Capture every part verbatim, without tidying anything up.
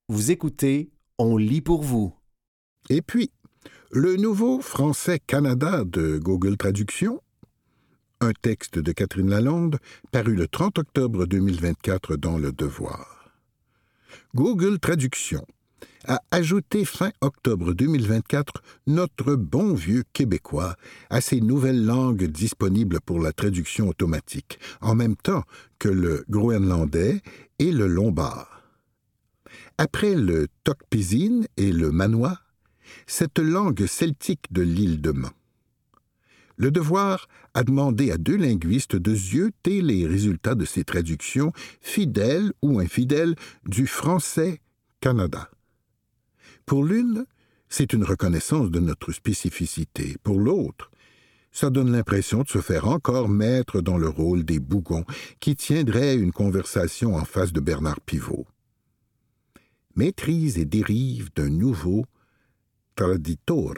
Vous écoutez, on lit pour vous. Et puis, le nouveau Français Canada de Google Traduction, un texte de Catherine Lalonde, paru le trente octobre deux mille vingt-quatre dans Le Devoir. Google Traduction a ajouté fin octobre deux mille vingt-quatre notre bon vieux québécois à ses nouvelles langues disponibles pour la traduction automatique, en même temps que le groenlandais et le lombard. Après le Tok-Pisin et le Manois, cette langue celtique de l'île de Man. Le Devoir a demandé à deux linguistes de zioter les résultats de ces traductions, fidèles ou infidèles, du français Canada. Pour l'une, c'est une reconnaissance de notre spécificité. Pour l'autre, ça donne l'impression de se faire encore mettre dans le rôle des bougons qui tiendraient une conversation en face de Bernard Pivot. Maîtrise et dérive d'un nouveau traditore.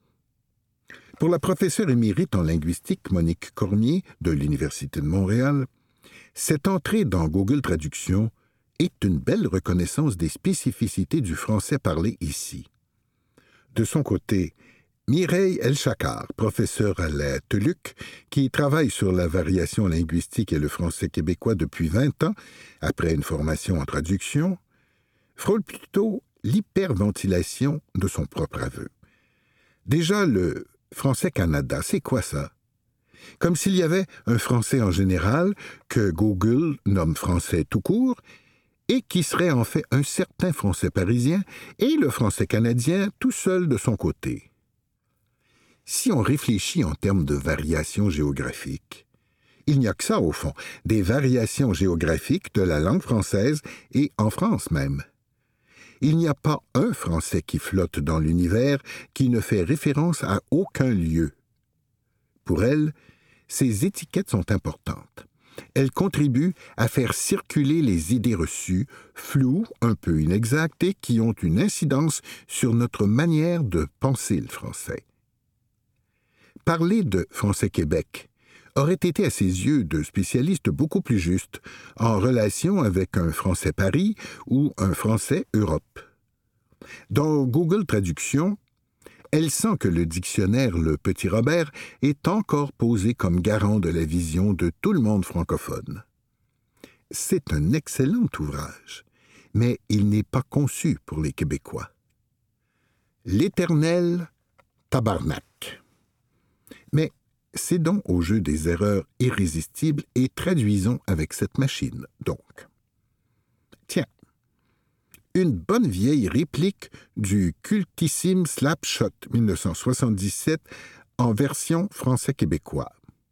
Pour la professeure émérite en linguistique Monique Cormier de l'Université de Montréal, cette entrée dans Google Traduction est une belle reconnaissance des spécificités du français parlé ici. De son côté, Mireille Elchakar, professeure à la T E L U C, qui travaille sur la variation linguistique et le français québécois depuis vingt ans, après une formation en traduction, frôle plutôt l'hyperventilation de son propre aveu. Déjà, le français Canada, c'est quoi ça? Comme s'il y avait un français en général, que Google nomme français tout court, et qui serait en fait un certain français parisien, et le français canadien tout seul de son côté. Si on réfléchit en termes de variations géographiques, il n'y a que ça au fond, des variations géographiques de la langue française et en France même. Il n'y a pas un français qui flotte dans l'univers qui ne fait référence à aucun lieu. Pour elle, ces étiquettes sont importantes. Elles contribuent à faire circuler les idées reçues, floues, un peu inexactes et qui ont une incidence sur notre manière de penser le français. Parler de français-Québec aurait été à ses yeux de spécialistes beaucoup plus juste, en relation avec un français Paris ou un français Europe. Dans Google Traduction, elle sent que le dictionnaire Le Petit Robert est encore posé comme garant de la vision de tout le monde francophone. C'est un excellent ouvrage, mais il n'est pas conçu pour les Québécois. L'éternel tabarnak. Mais c'est donc au jeu des erreurs irrésistibles et traduisons avec cette machine, donc. Tiens, une bonne vieille réplique du cultissime Slapshot dix-neuf cent soixante-dix-sept en version français-québécois.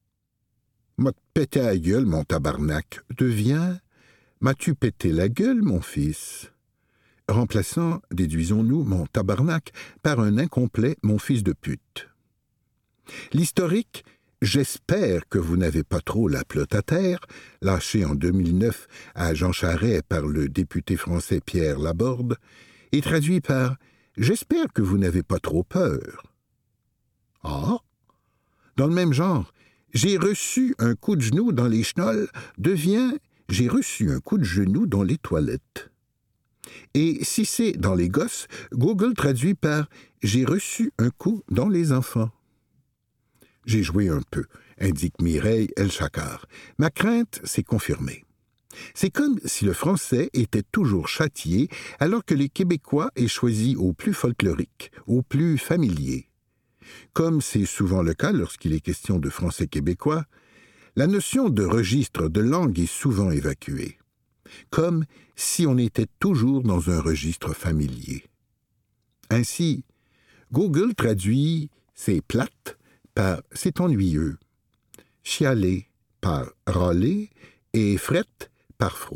« M'a pété la gueule, mon tabarnak » devient « M'as-tu pété la gueule, mon fils ?» remplaçant, déduisons-nous, mon tabarnak par un incomplet « mon fils de pute ». L'historique « J'espère que vous n'avez pas trop la pelote à terre », lâché en deux mille neuf à Jean Charest par le député français Pierre Laborde, est traduit par « J'espère que vous n'avez pas trop peur ». Ah! Dans le même genre, « J'ai reçu un coup de genou dans les chenolles » devient « J'ai reçu un coup de genou dans les toilettes ». Et si c'est dans les gosses, Google traduit par « J'ai reçu un coup dans les enfants ». J'ai joué un peu, indique Mireille Elchakar. Ma crainte s'est confirmée. C'est comme si le français était toujours châtié, alors que les Québécois aient choisi au plus folklorique, au plus familier. Comme c'est souvent le cas lorsqu'il est question de français québécois, la notion de registre de langue est souvent évacuée. Comme si on était toujours dans un registre familier. Ainsi, Google traduit « c'est plate » par « c'est ennuyeux », chialer par « râler » et frette par « froid ».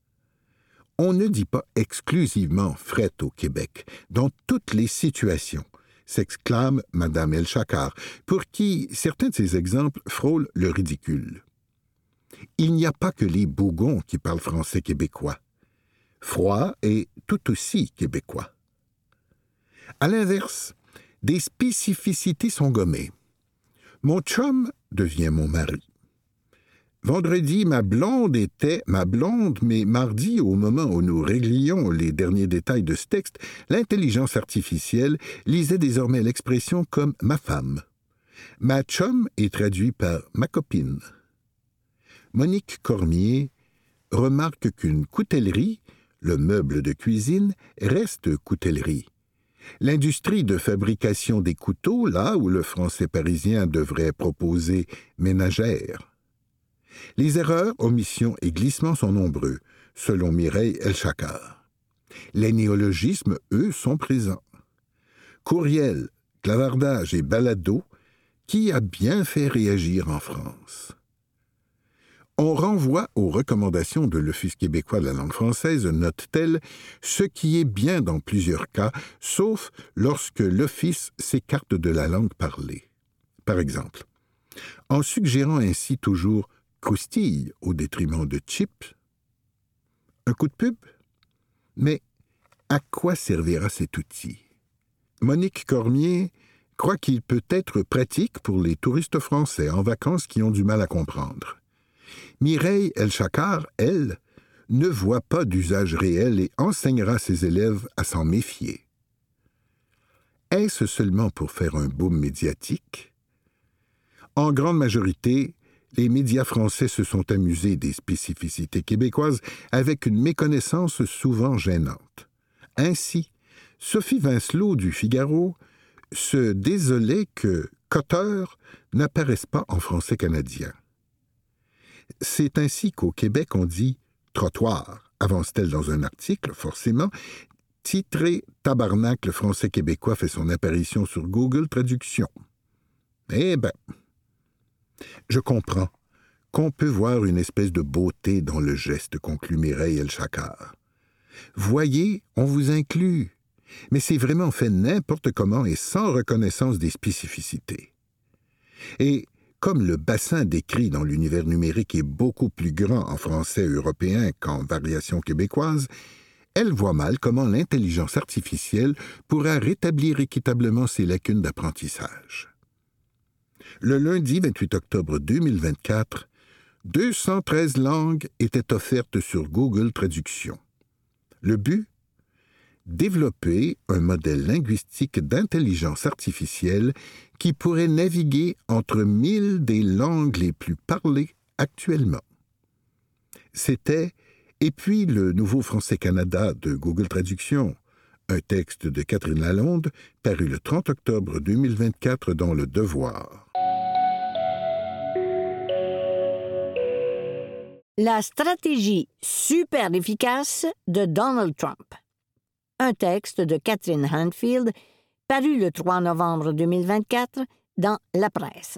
On ne dit pas exclusivement frette au Québec, dans toutes les situations, s'exclame Madame Elchakar, pour qui certains de ces exemples frôlent le ridicule. Il n'y a pas que les bougons qui parlent français québécois. Froid est tout aussi québécois. À l'inverse, des spécificités sont gommées. Mon chum devient mon mari. Vendredi, ma blonde était ma blonde, mais mardi, au moment où nous réglions les derniers détails de ce texte, l'intelligence artificielle lisait désormais l'expression comme « ma femme ». Ma chum est traduit par « ma copine ». Monique Cormier remarque qu'une coutellerie, le meuble de cuisine, reste coutellerie. L'industrie de fabrication des couteaux, là où le français parisien devrait proposer ménagère. Les erreurs, omissions et glissements sont nombreux, selon Mireille Elchakkar. Les néologismes, eux, sont présents. Courriel, clavardage et balado, qui a bien fait réagir en France. On renvoie aux recommandations de l'Office québécois de la langue française, note-t-elle, ce qui est bien dans plusieurs cas, sauf lorsque l'Office s'écarte de la langue parlée. Par exemple, en suggérant ainsi toujours croustille au détriment de chips. Un coup de pub? Mais à quoi servira cet outil? Monique Cormier croit qu'il peut être pratique pour les touristes français en vacances qui ont du mal à comprendre. Mireille Elchakkar, elle, ne voit pas d'usage réel et enseignera ses élèves à s'en méfier. Est-ce seulement pour faire un boom médiatique? En grande majorité, les médias français se sont amusés des spécificités québécoises avec une méconnaissance souvent gênante. Ainsi, Sophie Vincelot du Figaro se désolait que « cotter » n'apparaisse pas en français canadien. C'est ainsi qu'au Québec on dit « trottoir », avance-t-elle dans un article, forcément, titré « Tabarnak, le français québécois fait son apparition sur Google Traduction ». Eh ben, je comprends qu'on peut voir une espèce de beauté dans le geste, conclut Mireille Elchakkar. Voyez, on vous inclut, mais c'est vraiment fait n'importe comment et sans reconnaissance des spécificités. Et comme le bassin décrit dans l'univers numérique est beaucoup plus grand en français européen qu'en variation québécoise, elle voit mal comment l'intelligence artificielle pourra rétablir équitablement ses lacunes d'apprentissage. Le lundi vingt-huit octobre deux mille vingt-quatre, deux cent treize langues étaient offertes sur Google Traduction. Le but? Développer un modèle linguistique d'intelligence artificielle qui pourrait naviguer entre mille des langues les plus parlées actuellement. C'était « Et puis le nouveau français Canada de Google Traduction », un texte de Catherine Lalonde, paru le trente octobre deux mille vingt-quatre dans Le Devoir. La stratégie super efficace de Donald Trump. Un texte de Catherine Hanfield, paru le trois novembre deux mille vingt-quatre dans La Presse.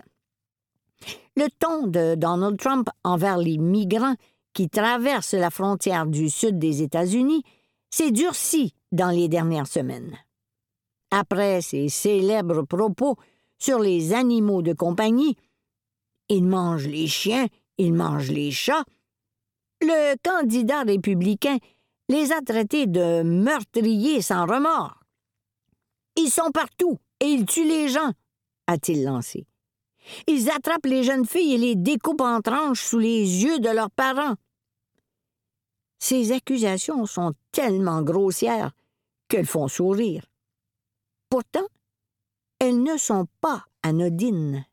Le ton de Donald Trump envers les migrants qui traversent la frontière du sud des États-Unis s'est durci dans les dernières semaines. Après ses célèbres propos sur les animaux de compagnie, « il mange les chiens, il mange les chats », le candidat républicain les a traités de meurtriers sans remords. « Ils sont partout et ils tuent les gens », a-t-il lancé. « Ils attrapent les jeunes filles et les découpent en tranches sous les yeux de leurs parents. » Ces accusations sont tellement grossières qu'elles font sourire. Pourtant, elles ne sont pas anodines.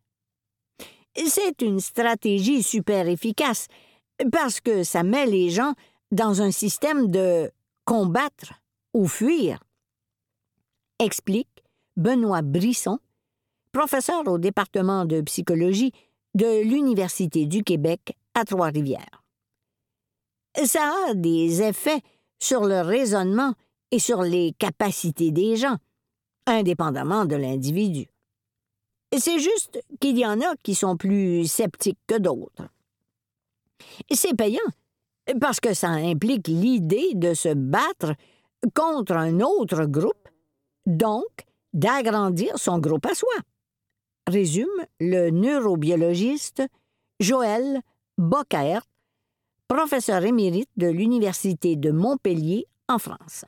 C'est une stratégie super efficace parce que ça met les gens dans un système de combattre ou fuir, explique Benoît Brisson, professeur au département de psychologie de l'Université du Québec à Trois-Rivières. Ça a des effets sur le raisonnement et sur les capacités des gens, indépendamment de l'individu. C'est juste qu'il y en a qui sont plus sceptiques que d'autres. C'est payant, parce que ça implique l'idée de se battre contre un autre groupe, donc d'agrandir son groupe à soi, résume le neurobiologiste Joël Bockert, professeur émérite de l'Université de Montpellier en France.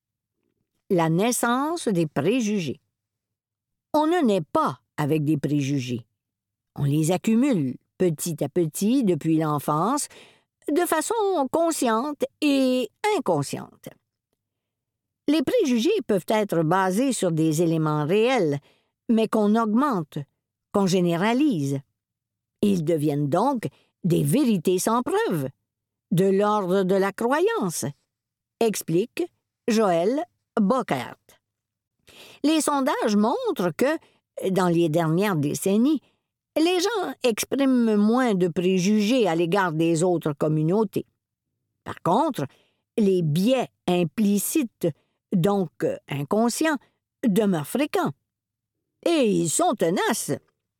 La naissance des préjugés. On ne naît pas avec des préjugés. On les accumule petit à petit depuis l'enfance, de façon consciente et inconsciente. Les préjugés peuvent être basés sur des éléments réels, mais qu'on augmente, qu'on généralise. Ils deviennent donc des vérités sans preuve, de l'ordre de la croyance, explique Joël Bockert. Les sondages montrent que, dans les dernières décennies, les gens expriment moins de préjugés à l'égard des autres communautés. Par contre, les biais implicites, donc inconscients, demeurent fréquents. Et ils sont tenaces.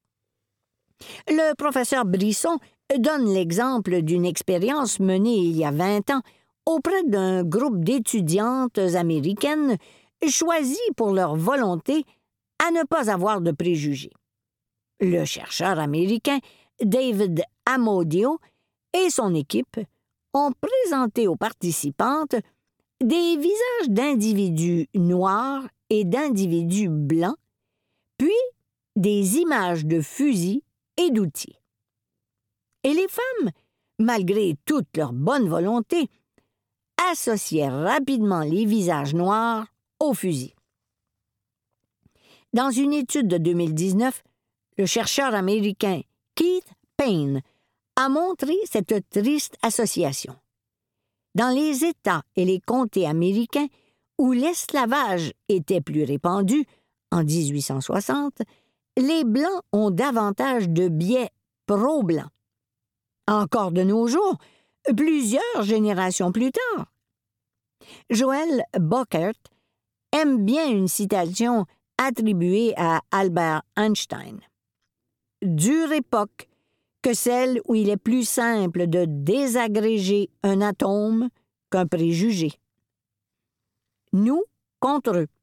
Le professeur Brisson donne l'exemple d'une expérience menée il y a vingt ans auprès d'un groupe d'étudiantes américaines choisies pour leur volonté à ne pas avoir de préjugés. Le chercheur américain David Amodio et son équipe ont présenté aux participantes des visages d'individus noirs et d'individus blancs, puis des images de fusils et d'outils. Et les femmes, malgré toute leur bonne volonté, associaient rapidement les visages noirs aux fusils. Dans une étude de deux mille dix-neuf, le chercheur américain Keith Payne a montré cette triste association. Dans les États et les comtés américains où l'esclavage était plus répandu, en dix-huit cent soixante, les Blancs ont davantage de biais pro-blancs. Encore de nos jours, plusieurs générations plus tard. Joël Bockert aime bien une citation attribuée à Albert Einstein. « Dure époque que celle où il est plus simple de désagréger un atome qu'un préjugé. » Nous contre eux.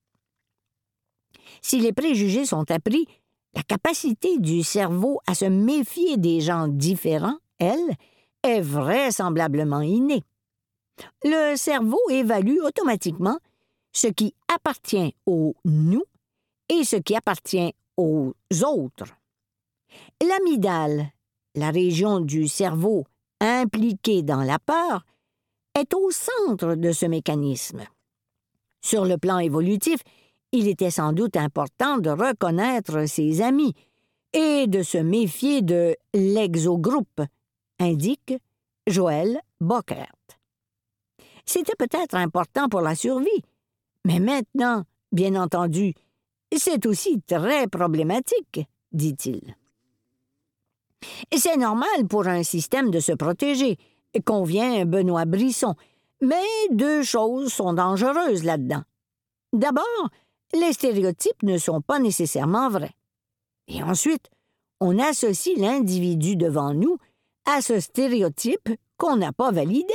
Si les préjugés sont appris, la capacité du cerveau à se méfier des gens différents, elle, est vraisemblablement innée. Le cerveau évalue automatiquement ce qui appartient au « nous » et ce qui appartient aux autres. L'amygdale, la région du cerveau impliquée dans la peur, est au centre de ce mécanisme. Sur le plan évolutif, il était sans doute important de reconnaître ses amis et de se méfier de l'exogroupe, indique Joël Bockert. C'était peut-être important pour la survie, mais maintenant, bien entendu, c'est aussi très problématique, dit-il. C'est normal pour un système de se protéger, convient Benoît Brisson, mais deux choses sont dangereuses là-dedans. D'abord, les stéréotypes ne sont pas nécessairement vrais. Et ensuite, on associe l'individu devant nous à ce stéréotype qu'on n'a pas validé.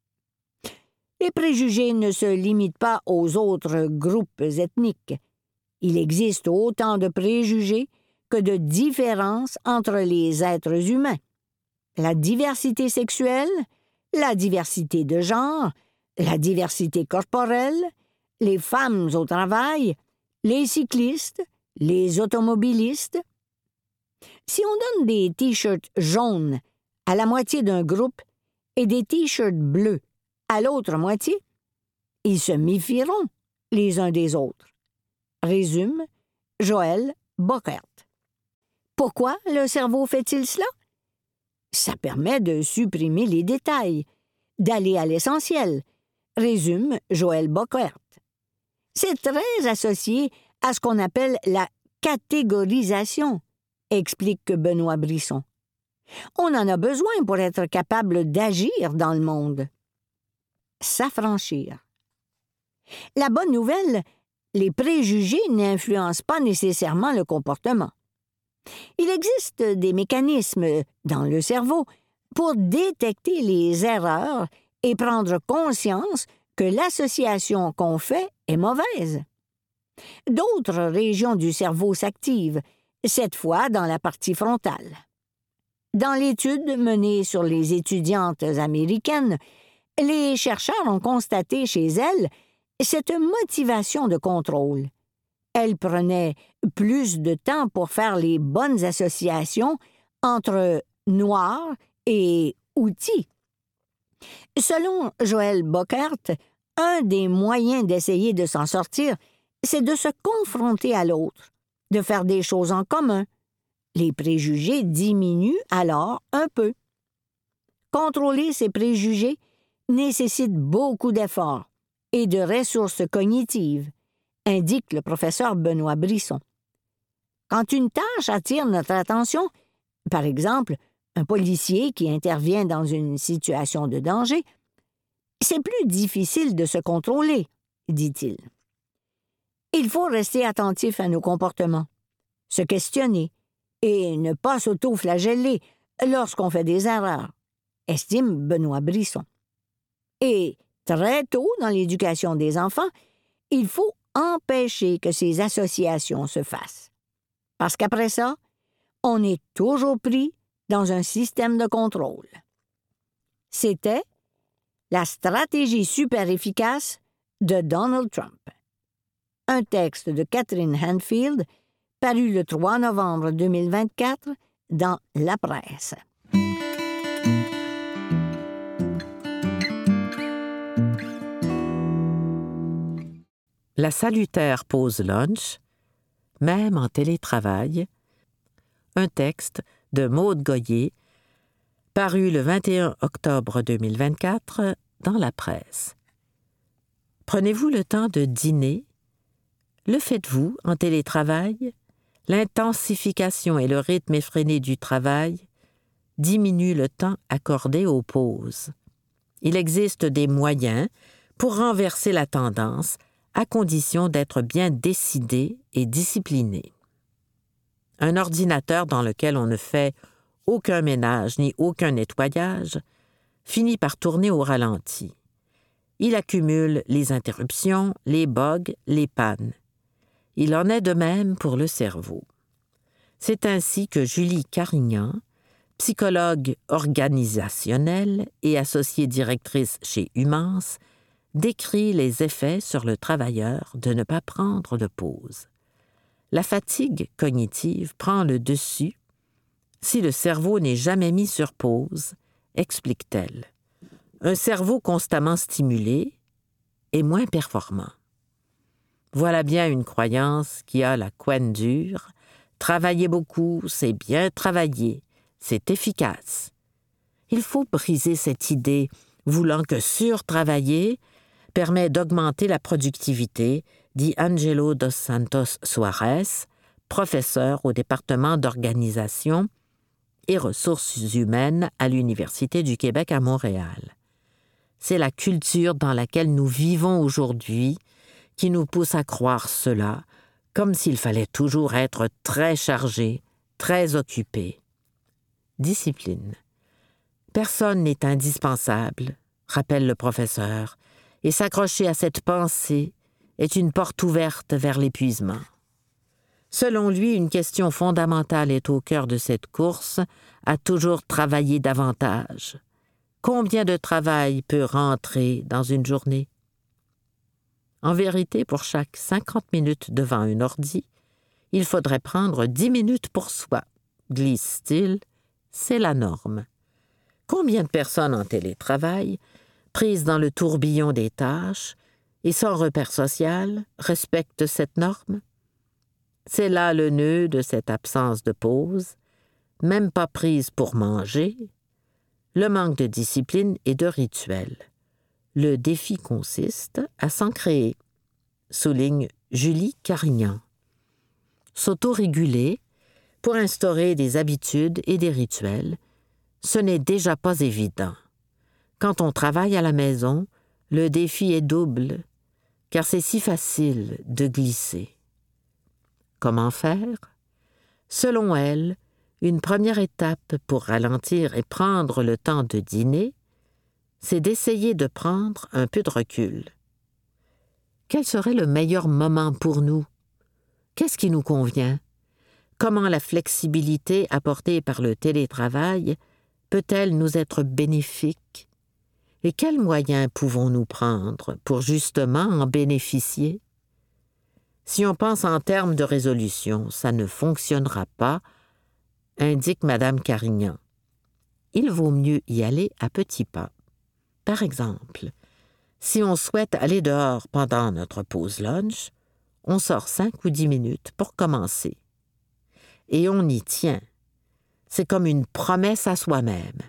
Les préjugés ne se limitent pas aux autres groupes ethniques. Il existe autant de préjugés que de différences entre les êtres humains. La diversité sexuelle, la diversité de genre, la diversité corporelle, les femmes au travail, les cyclistes, les automobilistes. Si on donne des t-shirts jaunes à la moitié d'un groupe et des t-shirts bleus à l'autre moitié, ils se méfieront les uns des autres. Résume Joël Bockert. Pourquoi le cerveau fait-il cela? Ça permet de supprimer les détails, d'aller à l'essentiel, résume Joël Bockert. C'est très associé à ce qu'on appelle la catégorisation, explique Benoît Brisson. On en a besoin pour être capable d'agir dans le monde. S'affranchir. La bonne nouvelle, les préjugés n'influencent pas nécessairement le comportement. Il existe des mécanismes dans le cerveau pour détecter les erreurs et prendre conscience que l'association qu'on fait est mauvaise. D'autres régions du cerveau s'activent, cette fois dans la partie frontale. Dans l'étude menée sur les étudiantes américaines, les chercheurs ont constaté chez elles cette motivation de contrôle. Elles prenaient plus de temps pour faire les bonnes associations entre noir et outil. Selon Joël Bockert, un des moyens d'essayer de s'en sortir, c'est de se confronter à l'autre, de faire des choses en commun. Les préjugés diminuent alors un peu. Contrôler ces préjugés nécessite beaucoup d'efforts et de ressources cognitives, indique le professeur Benoît Brisson. Quand une tâche attire notre attention, par exemple, un policier qui intervient dans une situation de danger, c'est plus difficile de se contrôler, dit-il. Il faut rester attentif à nos comportements, se questionner et ne pas s'auto-flageller lorsqu'on fait des erreurs, estime Benoît Brisson. Et très tôt dans l'éducation des enfants, il faut empêcher que ces associations se fassent. Parce qu'après ça, on est toujours pris dans un système de contrôle. C'était La stratégie super efficace de Donald Trump. Un texte de Catherine Hanfield, paru le trois novembre deux mille vingt-quatre dans La Presse. La salutaire pause lunch, même en télétravail, un texte de Maude Goyer, paru le vingt et un octobre deux mille vingt-quatre dans La Presse. Prenez-vous le temps de dîner? Le faites-vous en télétravail? L'intensification et le rythme effréné du travail diminuent le temps accordé aux pauses. Il existe des moyens pour renverser la tendance, à condition d'être bien décidé et discipliné. Un ordinateur dans lequel on ne fait aucun ménage ni aucun nettoyage finit par tourner au ralenti. Il accumule les interruptions, les bugs, les pannes. Il en est de même pour le cerveau. C'est ainsi que Julie Carignan, psychologue organisationnelle et associée directrice chez Humance, décrit les effets sur le travailleur de ne pas prendre de pause. La fatigue cognitive prend le dessus si le cerveau n'est jamais mis sur pause, explique-t-elle. Un cerveau constamment stimulé est moins performant. Voilà bien une croyance qui a la couenne dure. Travailler beaucoup, c'est bien travailler, c'est efficace. Il faut briser cette idée voulant que surtravailler permet d'augmenter la productivité, dit Angelo dos Santos Soares, professeur au département d'organisation et ressources humaines à l'Université du Québec à Montréal. C'est la culture dans laquelle nous vivons aujourd'hui qui nous pousse à croire cela, comme s'il fallait toujours être très chargé, très occupé. Discipline. Personne n'est indispensable, rappelle le professeur, et s'accrocher à cette pensée est une porte ouverte vers l'épuisement. Selon lui, une question fondamentale est au cœur de cette course à toujours travailler davantage. Combien de travail peut rentrer dans une journée? En vérité, pour chaque cinquante minutes devant un ordi, il faudrait prendre dix minutes pour soi, glisse-t-il, c'est la norme. Combien de personnes en télétravail, prises dans le tourbillon des tâches et sans repère social, respectent cette norme? C'est là le nœud de cette absence de pause, même pas prise pour manger, le manque de discipline et de rituel. Le défi consiste à s'en créer, souligne Julie Carignan. S'autoréguler pour instaurer des habitudes et des rituels, ce n'est déjà pas évident. Quand on travaille à la maison, le défi est double, car c'est si facile de glisser. Comment faire? Selon elle, une première étape pour ralentir et prendre le temps de dîner, c'est d'essayer de prendre un peu de recul. Quel serait le meilleur moment pour nous? Qu'est-ce qui nous convient? Comment la flexibilité apportée par le télétravail peut-elle nous être bénéfique? Et quels moyens pouvons-nous prendre pour justement en bénéficier? Si on pense en termes de résolution, ça ne fonctionnera pas, indique Madame Carignan. il vaut mieux y aller à petits pas. Par exemple, si on souhaite aller dehors pendant notre pause lunch, on sort cinq ou dix minutes pour commencer. Et on y tient. C'est comme une promesse à soi-même.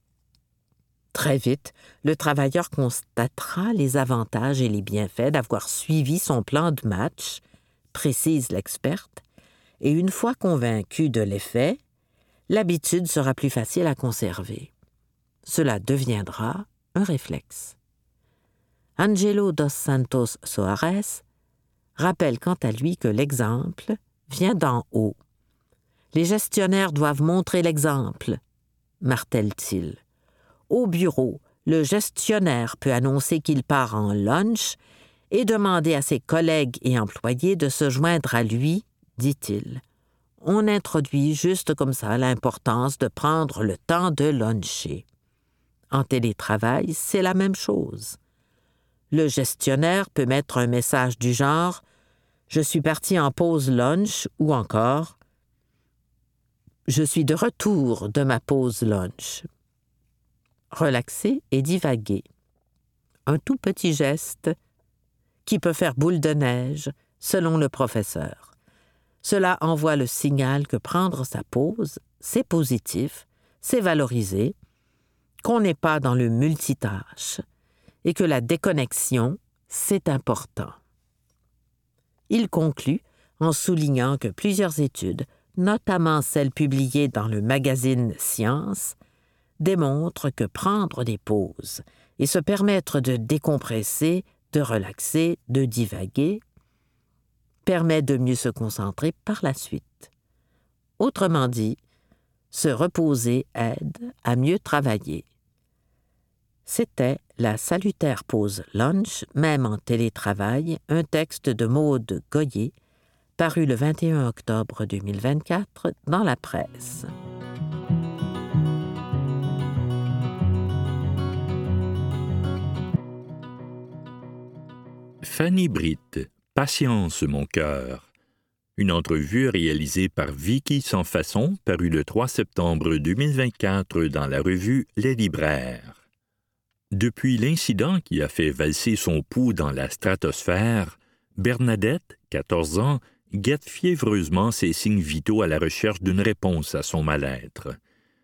Très vite, le travailleur constatera les avantages et les bienfaits d'avoir suivi son plan de match, précise l'experte, et une fois convaincu de l'effet, l'habitude sera plus facile à conserver. Cela deviendra un réflexe. Angelo dos Santos Soares rappelle quant à lui que l'exemple vient d'en haut. Les gestionnaires doivent montrer l'exemple, martèle-t-il. Au bureau, le gestionnaire peut annoncer qu'il part en lunch et demander à ses collègues et employés de se joindre à lui, dit-il. On introduit juste comme ça l'importance de prendre le temps de luncher. En télétravail, c'est la même chose. Le gestionnaire peut mettre un message du genre « Je suis parti en pause lunch » ou encore « Je suis de retour de ma pause lunch ». Relaxer et divaguer. Un tout petit geste qui peut faire boule de neige, selon le professeur. Cela envoie le signal que prendre sa pause, c'est positif, c'est valorisé, qu'on n'est pas dans le multitâche et que la déconnexion, c'est important. Il conclut en soulignant que plusieurs études, notamment celles publiées dans le magazine Science, démontrent que prendre des pauses et se permettre de décompresser, de relaxer, de divaguer, permet de mieux se concentrer par la suite. Autrement dit, se reposer aide à mieux travailler. C'était La salutaire pause lunch, même en télétravail, un texte de Maude Goyer, paru le vingt et un octobre deux mille vingt-quatre dans la presse. Fanny Britt, Patience, mon cœur. Une entrevue réalisée par Vicky Sans Façon, parue le trois septembre deux mille vingt-quatre dans la revue Les Libraires. Depuis l'incident qui a fait valser son pouls dans la stratosphère, Bernadette, quatorze ans, guette fiévreusement ses signes vitaux à la recherche d'une réponse à son mal-être.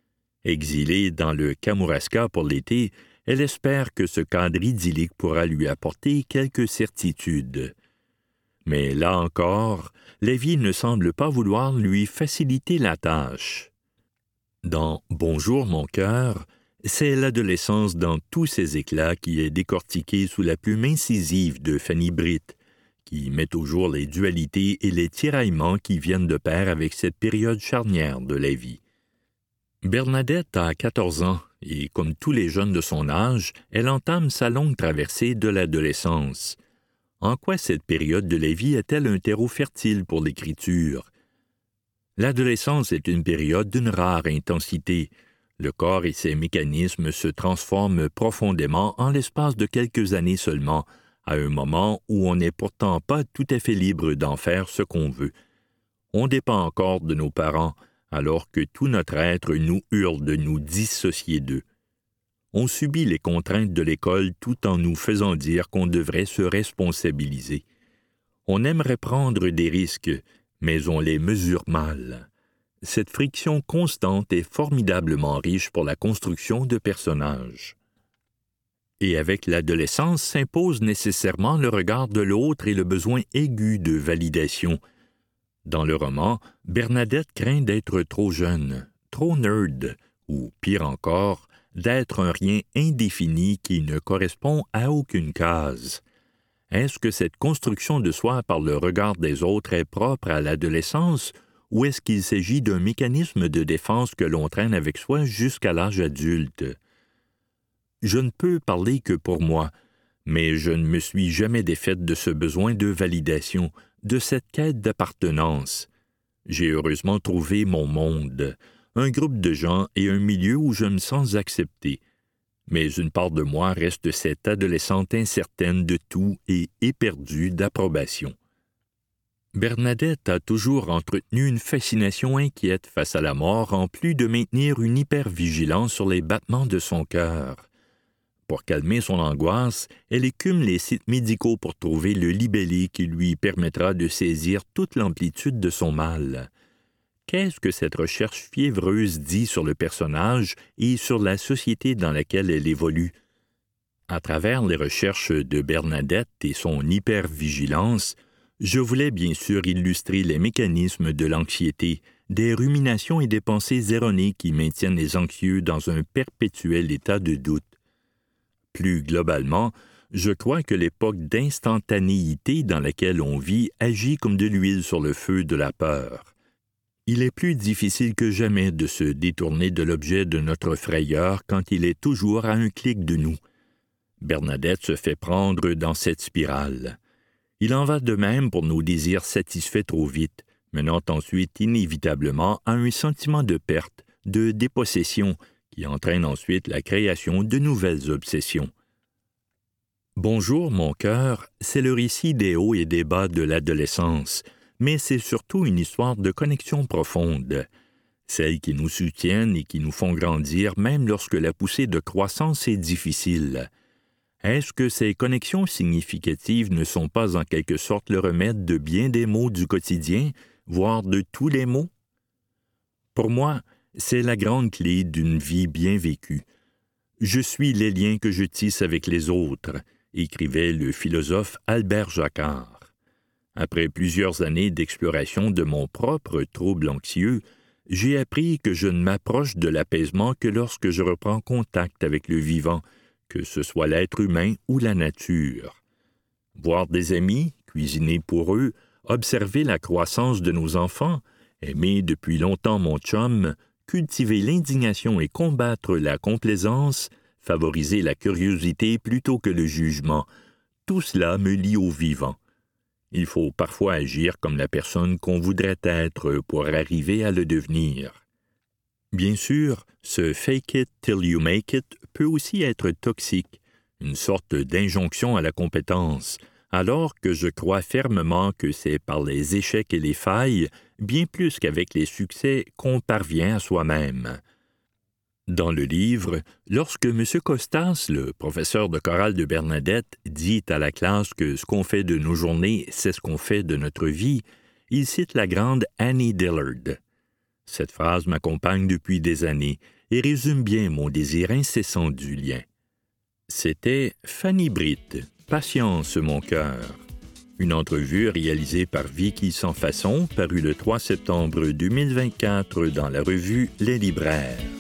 Exilée dans le Kamouraska pour l'été, elle espère que ce cadre idyllique pourra lui apporter quelques certitudes. Mais là encore, la vie ne semble pas vouloir lui faciliter la tâche. Dans « Bonjour mon cœur », c'est l'adolescence dans tous ses éclats qui est décortiquée sous la plume incisive de Fanny Britt, qui met au jour les dualités et les tiraillements qui viennent de pair avec cette période charnière de la vie. Bernadette a quatorze ans et, comme tous les jeunes de son âge, elle entame sa longue traversée de l'adolescence. En quoi cette période de la vie est-elle un terreau fertile pour l'écriture? L'adolescence est une période d'une rare intensité. Le corps et ses mécanismes se transforment profondément en l'espace de quelques années seulement, à un moment où on n'est pourtant pas tout à fait libre d'en faire ce qu'on veut. On dépend encore de nos parents, alors que tout notre être nous hurle de nous dissocier d'eux. On subit les contraintes de l'école tout en nous faisant dire qu'on devrait se responsabiliser. On aimerait prendre des risques, mais on les mesure mal. Cette friction constante est formidablement riche pour la construction de personnages. Et avec l'adolescence s'impose nécessairement le regard de l'autre et le besoin aigu de validation. Dans le roman, Bernadette craint d'être trop jeune, trop nerd, ou pire encore, d'être un rien indéfini qui ne correspond à aucune case. Est-ce que cette construction de soi par le regard des autres est propre à l'adolescence, ou est-ce qu'il s'agit d'un mécanisme de défense que l'on traîne avec soi jusqu'à l'âge adulte? Je ne peux parler que pour moi, mais je ne me suis jamais défaite de ce besoin de validation, de cette quête d'appartenance. J'ai heureusement trouvé mon monde, un groupe de gens et un milieu où je me sens accepté. Mais une part de moi reste cette adolescente incertaine de tout et éperdue d'approbation. Bernadette a toujours entretenu une fascination inquiète face à la mort, en plus de maintenir une hypervigilance sur les battements de son cœur. Pour calmer son angoisse, elle écume les sites médicaux pour trouver le libellé qui lui permettra de saisir toute l'amplitude de son mal. Qu'est-ce que cette recherche fiévreuse dit sur le personnage et sur la société dans laquelle elle évolue? À travers les recherches de Bernadette et son hypervigilance, je voulais bien sûr illustrer les mécanismes de l'anxiété, des ruminations et des pensées erronées qui maintiennent les anxieux dans un perpétuel état de doute. Plus globalement, je crois que l'époque d'instantanéité dans laquelle on vit agit comme de l'huile sur le feu de la peur. Il est plus difficile que jamais de se détourner de l'objet de notre frayeur quand il est toujours à un clic de nous. Bernadette se fait prendre dans cette spirale. Il en va de même pour nos désirs satisfaits trop vite, menant ensuite inévitablement à un sentiment de perte, de dépossession, qui entraîne ensuite la création de nouvelles obsessions. Bonjour, mon cœur, c'est le récit des hauts et des bas de l'adolescence, mais c'est surtout une histoire de connexion profonde, celles qui nous soutiennent et qui nous font grandir même lorsque la poussée de croissance est difficile. Est-ce que ces connexions significatives ne sont pas en quelque sorte le remède de bien des maux du quotidien, voire de tous les maux? Pour moi, c'est la grande clé d'une vie bien vécue. Je suis les liens que je tisse avec les autres, écrivait le philosophe Albert Jacquard. Après plusieurs années d'exploration de mon propre trouble anxieux, j'ai appris que je ne m'approche de l'apaisement que lorsque je reprends contact avec le vivant, que ce soit l'être humain ou la nature. Voir des amis, cuisiner pour eux, observer la croissance de nos enfants, aimer depuis longtemps mon chum, cultiver l'indignation et combattre la complaisance, favoriser la curiosité plutôt que le jugement, tout cela me lie au vivant. Il faut parfois agir comme la personne qu'on voudrait être pour arriver à le devenir. Bien sûr, ce « fake it till you make it » peut aussi être toxique, une sorte d'injonction à la compétence, alors que je crois fermement que c'est par les échecs et les failles, bien plus qu'avec les succès, qu'on parvient à soi-même. Dans le livre, lorsque M. Costas, le professeur de chorale de Bernadette, dit à la classe que ce qu'on fait de nos journées, c'est ce qu'on fait de notre vie, il cite la grande Annie Dillard. Cette phrase m'accompagne depuis des années et résume bien mon désir incessant du lien. C'était Fanny Britt, Patience, mon cœur. Une entrevue réalisée par Vicky Sans Façon, parue le trois septembre deux mille vingt-quatre dans la revue Les Libraires.